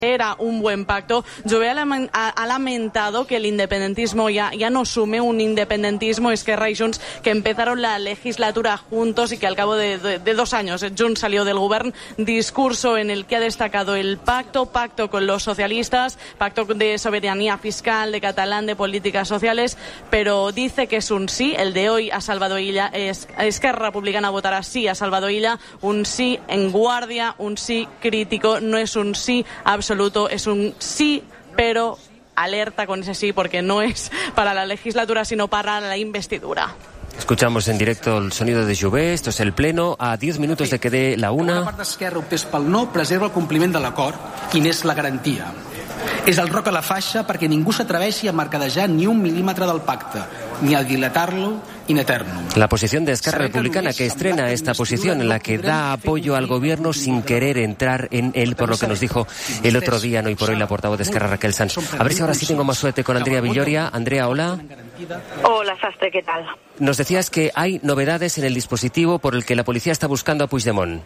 era un buen pacto. Jové ha lamentado que el independentismo ya no sume un independentismo Esquerra y Junts que empezaron la legislatura juntos y que al cabo de 2 años Junts salió del gobierno. Discurso en el que ha destacado el pacto con los socialistas, pacto de soberanía fiscal, de catalán, de políticas sociales, pero dice que es un sí. El de hoy a Salvador Illa, Esquerra Republicana votará sí a Salvador Illa, un sí en guardia, un sí crítico, no es un sí absoluto, es un sí, pero alerta con ese sí, porque no es para la legislatura, sino para la investidura. Escuchamos en directo el sonido de Jové. Esto es el pleno a 10 minutos de que dé la una. Una part d'Esquerra optés pel no, preserva el compliment de l'acord i n'és la garantia. És el roc a la faixa perquè ningú s'atreveixi a mercadejar ni un milímetre del pacte, ni a dilatar-lo in eternum. La posición de Esquerra Republicana, que estrena esta posición en la que da apoyo al gobierno sin querer entrar en él, por lo que nos dijo el otro día, no y por hoy, la portavoz de Esquerra, Raquel Sanz. A ver si ahora sí tengo más suerte con Andrea Villoria. Andrea, hola. Hola, Sastre, ¿qué tal? Nos decías que hay novedades en el dispositivo por el que la policía está buscando a Puigdemont.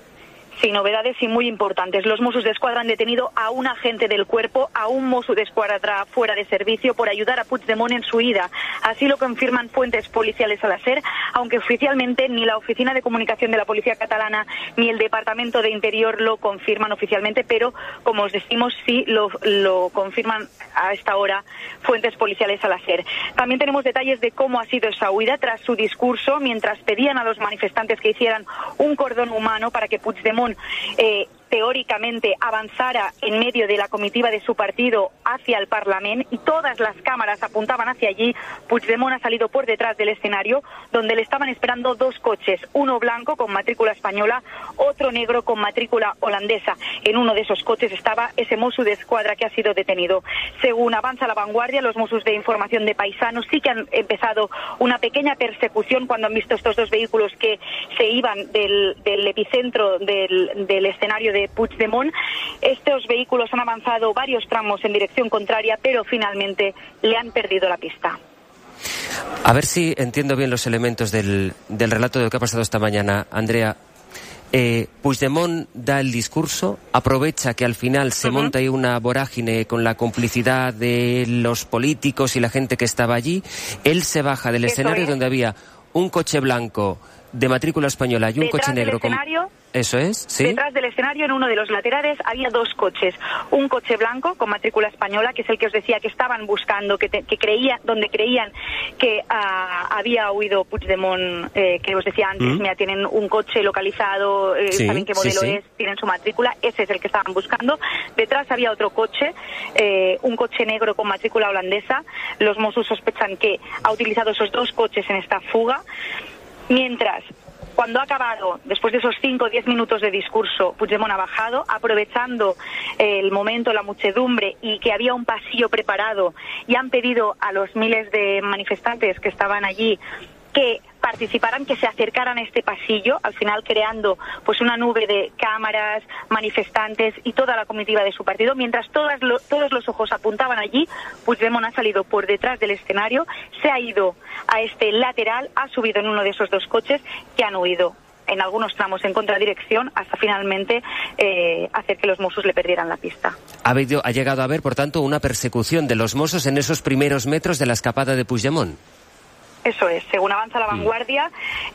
Sí, novedades y muy importantes. Los Mossos d'Esquadra han detenido a un agente del cuerpo, a un Mosso d'Esquadra fuera de servicio, por ayudar a Puigdemont en su huida. Así lo confirman fuentes policiales a la SER, aunque oficialmente ni la Oficina de Comunicación de la Policía Catalana ni el Departamento de Interior lo confirman oficialmente, pero, como os decimos, sí lo confirman a esta hora fuentes policiales a la SER. También tenemos detalles de cómo ha sido esa huida tras su discurso, mientras pedían a los manifestantes que hicieran un cordón humano para que Puigdemont teóricamente avanzara en medio de la comitiva de su partido hacia el Parlamento, y todas las cámaras apuntaban hacia allí. Puigdemont ha salido por detrás del escenario, donde le estaban esperando 2 coches, uno blanco con matrícula española, otro negro con matrícula holandesa. En uno de esos coches estaba ese Mosso d'Esquadra que ha sido detenido. Según avanza La Vanguardia, los Mossos de Información de Paisanos sí que han empezado una pequeña persecución cuando han visto estos 2 vehículos que se iban del epicentro del escenario de Puigdemont. Estos vehículos han avanzado varios tramos en dirección contraria, pero finalmente le han perdido la pista. A ver si entiendo bien los elementos del relato de lo que ha pasado esta mañana, Andrea. Puigdemont da el discurso, aprovecha que al final se monta ahí una vorágine con la complicidad de los políticos y la gente que estaba allí. Él se baja del escenario donde había un coche blanco de matrícula española y un coche negro con... Eso es, sí. Detrás del escenario, en uno de los laterales, había 2 coches. Un coche blanco con matrícula española, que es el que os decía que estaban buscando, donde creían que había huido Puigdemont, que os decía antes. Mira, tienen un coche localizado, saben qué modelo es, tienen su matrícula, ese es el que estaban buscando. Detrás había otro coche, un coche negro con matrícula holandesa. Los Mossos sospechan que ha utilizado esos 2 coches en esta fuga. Mientras, cuando ha acabado, después de esos 5 o 10 minutos de discurso, Puigdemont ha bajado, aprovechando el momento, la muchedumbre y que había un pasillo preparado, y han pedido a los miles de manifestantes que estaban allí que participaran, que se acercaran a este pasillo, al final creando pues una nube de cámaras, manifestantes y toda la comitiva de su partido. Mientras todos los ojos apuntaban allí, Puigdemont ha salido por detrás del escenario, se ha ido a este lateral, ha subido en uno de esos 2 coches que han huido en algunos tramos en contradirección hasta finalmente hacer que los Mossos le perdieran la pista. Ha llegado a haber, por tanto, una persecución de los Mossos en esos primeros metros de la escapada de Puigdemont. Eso es, según avanza La Vanguardia,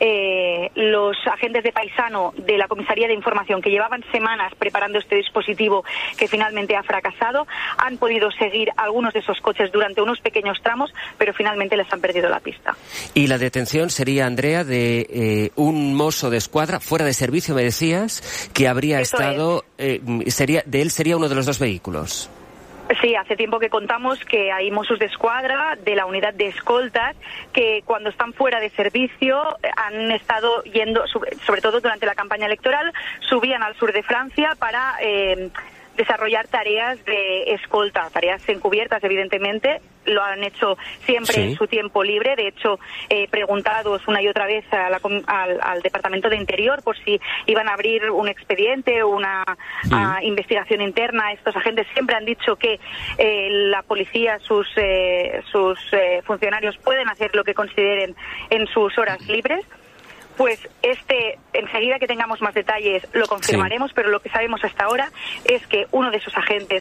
los agentes de Paisano de la Comisaría de Información, que llevaban semanas preparando este dispositivo que finalmente ha fracasado, han podido seguir algunos de esos coches durante unos pequeños tramos, pero finalmente les han perdido la pista. Y la detención sería, Andrea, de un Mosso d'Esquadra fuera de servicio, me decías, que habría estado, sería uno de los 2 vehículos. Sí, hace tiempo que contamos que hay Mossos d'Esquadra de la unidad de escoltas que cuando están fuera de servicio han estado yendo, sobre todo durante la campaña electoral, subían al sur de Francia para desarrollar tareas de escolta, tareas encubiertas, evidentemente. Lo han hecho siempre en su tiempo libre. De hecho, preguntados una y otra vez al Departamento de Interior por si iban a abrir un expediente o una investigación interna, estos agentes siempre han dicho que la policía, sus funcionarios pueden hacer lo que consideren en sus horas libres. Pues enseguida que tengamos más detalles lo confirmaremos, pero lo que sabemos hasta ahora es que uno de esos agentes